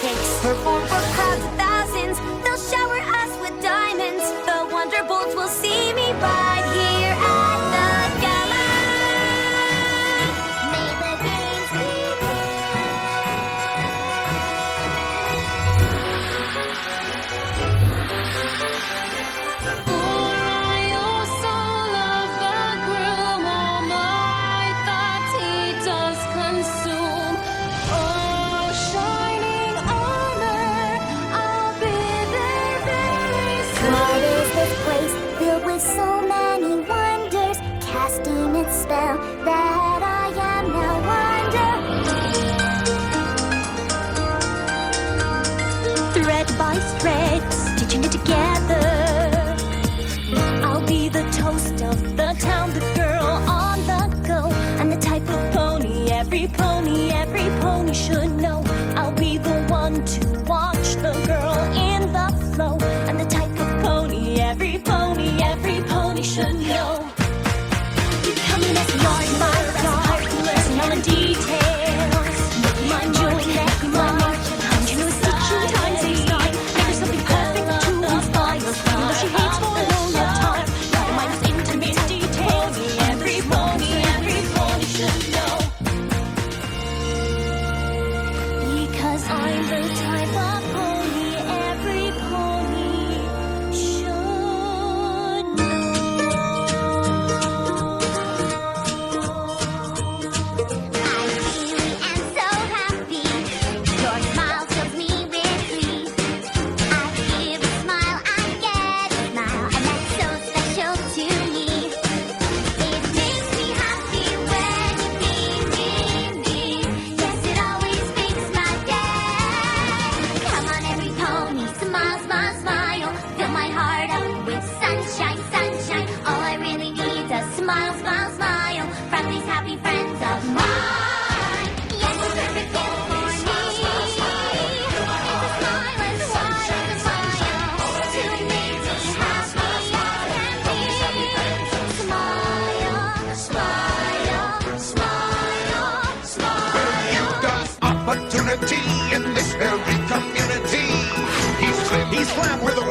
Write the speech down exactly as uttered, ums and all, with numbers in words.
cupcakes. Perform for crowds of thousands. They'll shower us with diamonds. The Wonderbolts will see me right here at the gala. May the games begin. For I also love the groom. All my thoughts he does consume. Oh, shining armor, I'll be there very soon. What is this place filled with so many wonders, casting its spell that I am now wonder. Thread by thread, stitching it together. I'll be the toast of the town, the girl on the go, and the type of pony every pony, every pony should know. I'll be the one to watch the girl in the flow, and the type of pony every pony, every pony should know. Becoming as large, my heart, learning all the details. Mind your neck, my march, continuous stitching times each time. Never something perfect to inspire, even though she hates for a long time. My mind is intimate details. Every pony, every pony should know. Because I'm the type of pony every pony should know. I really am so happy. Your smile fills me with glee. I give a smile, I get a smile, and that's so special to me. It makes me happy when you beam, beam, beam. Yes, it always makes my day. Come on, every pony, smile, smile, smile. Fill my heart up with sunshine, sunshine. All I really need is a smile, smile, smile from these happy friends of mine. Yes, it's perfect gift for me. It's a smile as wide as a mile to make me happy I can be. Smile, smile, smile, smile. You've got opportunity in this very community. He's slim, he's slam with a